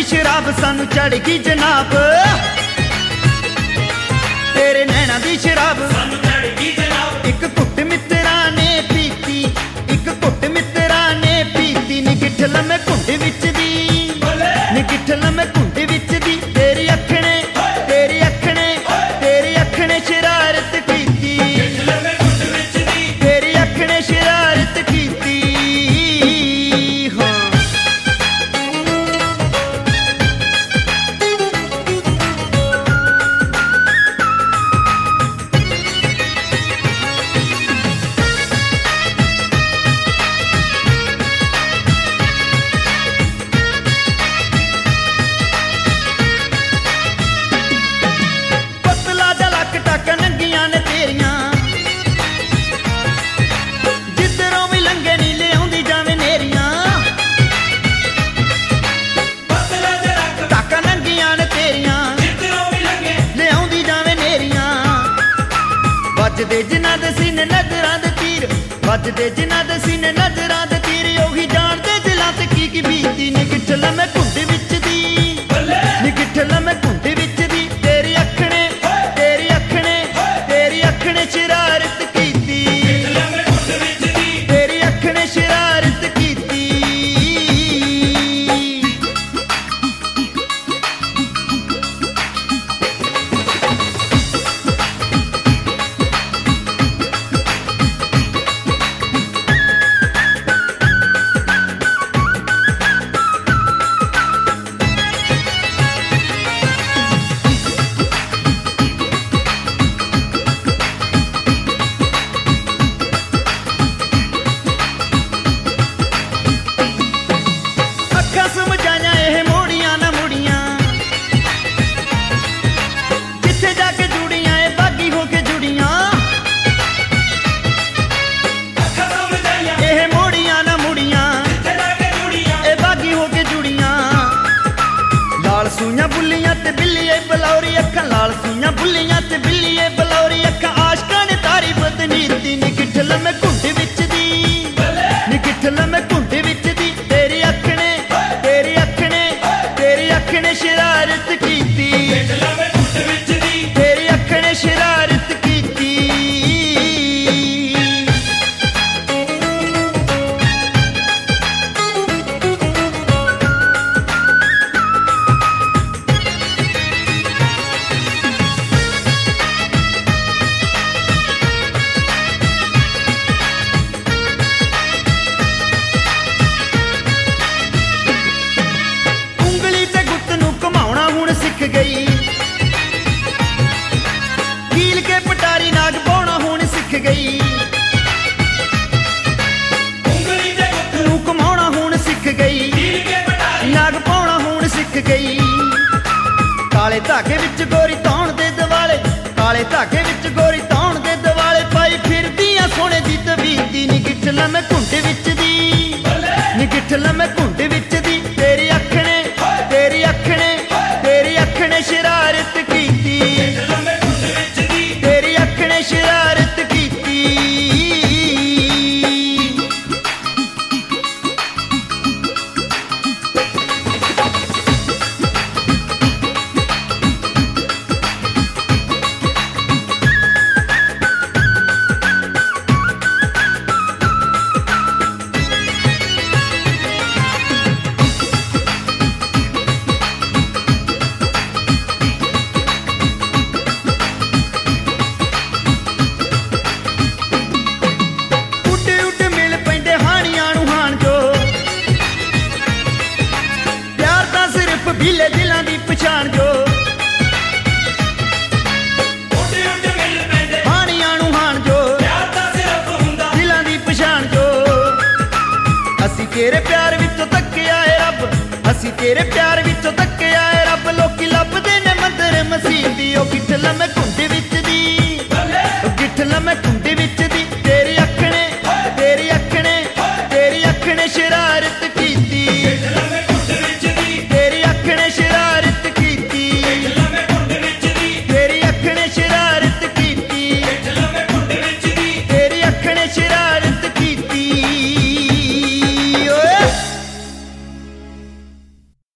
शराब सानू चढ़ गई जनाब, तेरे नैना दी शराब सानू चढ़ गई जनाब। एक घुट मित्रा ने पीती, एक घुट मित्रा ने पीती, नी गिठल मैं घुंड विच दी, नी गिठल मैं घुंड विच दी, तेरी अखने तेरी अखने शरारत कीती, तेरी अखने शरारत कीती। हाँ वजदे जिन्हां दे सीने नजरां दे तीर, वजदे जिन्हां दे सीने नजरां दे तीर, ओही जाणदे दिलां ते की बीती, नी गिठल मैं घुंड विच दी, नी गिठल मैं घुंड विच दी, तेरी अखने तेरी अखने शरारत कीती, तेरी अखने शरारत कीती। समझाया ये मोड़ियां ना मुड़ियां, जिथे जाके जुड़ियां ये बागी होके जुड़ियां, ये मोड़ियां ना मुड़ियां, ये बागी होके जुड़ियां। लाल सूइयां बुल्लियां ते बिल्ली ए बलौरी अखां, लाल सूइयां बुल्लियां ते बिल्ली ए बलौरी अखां, आशकां ने तारी बदनीती, नी गिठल मैं घुंड विच दी, नी गिठल मैं घुंड विच दी, तेरी अखने शरारत कीती, तेरी अखने शरारत कीती। सिख गई कील के पटारी नाग पाउणा हुण सिख गई, नूं घुमाउणा हुण सिख गई, नाग पाउणा हुण सिख गई। काले धागे विच गोरी तौण दे दिवाले, काले धागे विच गोरी तौण दे दिवाले, पाई फिरदियां सोने दी तबीती, नी गिठल मैं घुंड विच दी, नी गिठल मैं घुंड विच दी, तेरी अखने शरारत कीती, तेरी अखने शरारत कीती। ढीले दिलां दी पछाण जो, हानियां नूं हाण जो, दिलां दी पछाण जो। असी तेरे प्यार विचों तक्के आए रब, असी तेरे प्यार विचों तक्के आए रब, लोकी लभदे ने मंदर मसीह दी, ओ गिठल मैं घुंड विच दी, ओ गिठल मैं घुंड विच दी,